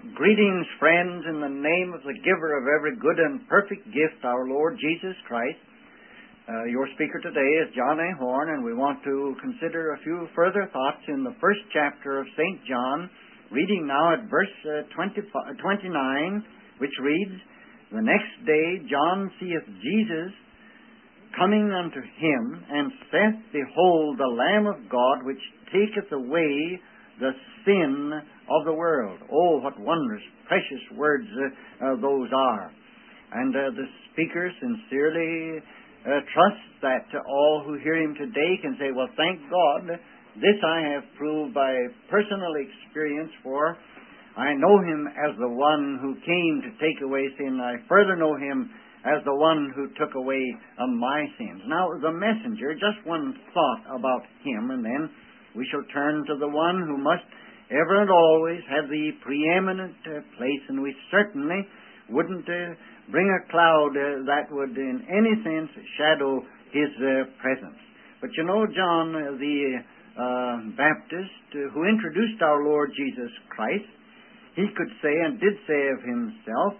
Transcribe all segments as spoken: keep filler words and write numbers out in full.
Greetings, friends, in the name of the giver of every good and perfect gift, our Lord Jesus Christ. Uh, your speaker today is John A. Horn, and we want to consider a few further thoughts in the first chapter of Saint John, reading now at verse uh, twenty-nine, which reads, "The next day John seeth Jesus coming unto him, and saith, Behold, the Lamb of God, which taketh away the sin of the world." Oh, what wondrous, precious words uh, uh, those are. And uh, the speaker sincerely uh, trusts that uh, all who hear him today can say, well, thank God, this I have proved by personal experience, for I know him as the one who came to take away sin. I further know him as the one who took away uh, my sins. Now, the messenger, just one thought about him, and then we shall turn to the one who must ever and always have the preeminent uh, place, and we certainly wouldn't uh, bring a cloud uh, that would in any sense shadow his uh, presence. But you know, John uh, the uh, Baptist, uh, who introduced our Lord Jesus Christ, he could say and did say of himself,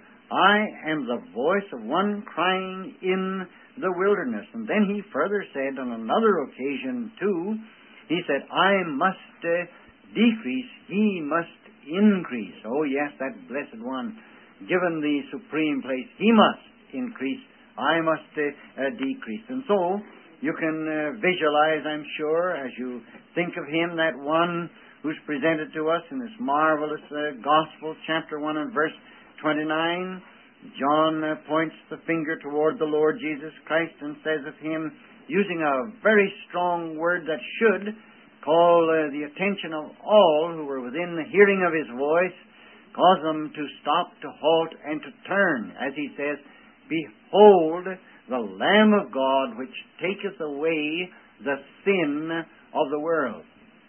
I am the voice of one crying in the wilderness. And then he further said on another occasion too, he said, I must uh, decrease, he must increase. Oh yes, that blessed one, given the supreme place, he must increase, I must uh, uh, decrease. And so you can uh, visualize, I'm sure, as you think of him, that one who's presented to us in this marvelous uh, Gospel, chapter one and verse twenty-nine. John uh, points the finger toward the Lord Jesus Christ and says of him, using a very strong word that should call uh, the attention of all who were within the hearing of his voice, cause them to stop, to halt, and to turn, as he says, Behold, the Lamb of God, which taketh away the sin of the world.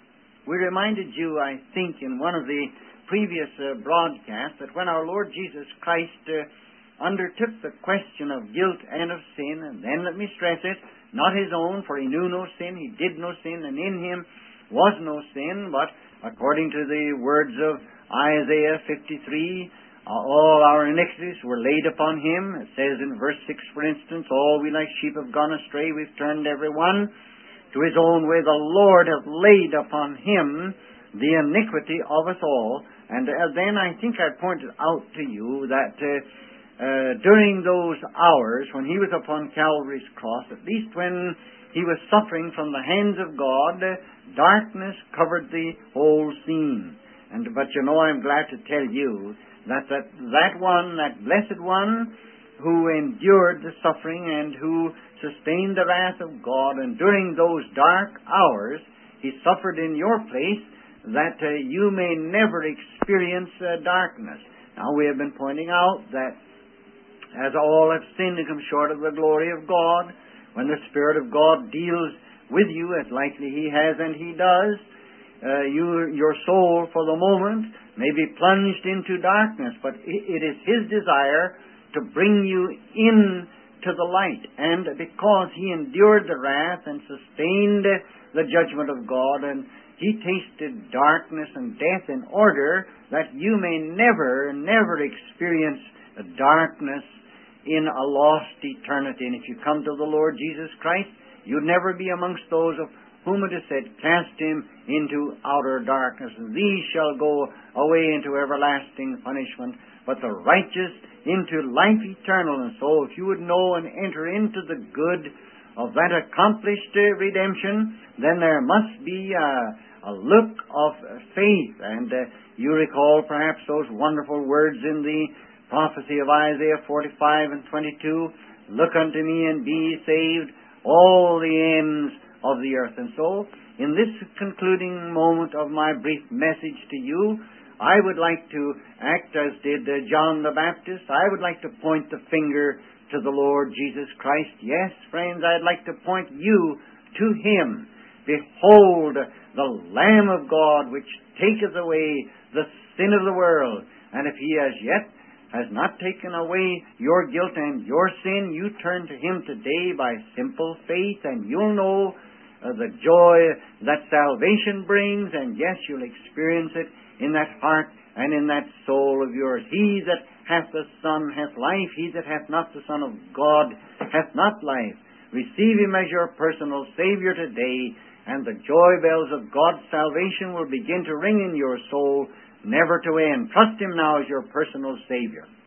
We reminded you, I think, in one of the previous uh, broadcasts, that when our Lord Jesus Christ uh, undertook the question of guilt and of sin, and then let me stress it, not his own, for he knew no sin, he did no sin, and in him was no sin, but according to the words of Isaiah fifty-three, all our iniquities were laid upon him. It says in verse six, for instance, all we like sheep have gone astray, we've turned every one to his own way. The Lord hath laid upon him the iniquity of us all. And uh, then I think I pointed out to you that uh, uh, during those hours when he was upon Calvary's cross, at least when he was suffering from the hands of God, uh, darkness covered the whole scene. And but you know, I'm glad to tell you that that, that one, that blessed one, who endured the suffering and who sustained the wrath of God, and during those dark hours, he suffered in your place, that uh, you may never experience uh, darkness. Now, we have been pointing out that as all have sinned and come short of the glory of God, when the Spirit of God deals with you, as likely he has and he does, uh, you, your soul for the moment may be plunged into darkness, but it is his desire to bring you in to the light. And because he endured the wrath and sustained the judgment of God, and he tasted darkness and death in order that you may never, never experience darkness in a lost eternity. And if you come to the Lord Jesus Christ, you'd never be amongst those of whom it is said, cast him into outer darkness, and these shall go away into everlasting punishment, but the righteous into life eternal. And so if you would know and enter into the good of that accomplished uh, redemption, then there must be uh, a look of faith. And uh, you recall perhaps those wonderful words in the prophecy of Isaiah forty-five and twenty-two, look unto me and be ye saved, all the ends of the earth. And so, in this concluding moment of my brief message to you, I would like to act as did uh, John the Baptist. I would like to point the finger to the Lord Jesus Christ. Yes, friends, I'd like to point you to him. Behold, the Lamb of God, which taketh away the sin of the world. And if he as yet has not taken away your guilt and your sin, you turn to him today by simple faith, and you'll know uh, the joy that salvation brings, and yes, you'll experience it in that heart and in that soul soul of yours. He that hath the Son hath life. He that hath not the Son of God hath not life. Receive Him as your personal Savior today, and the joy bells of God's salvation will begin to ring in your soul, never to end. Trust Him now as your personal Savior.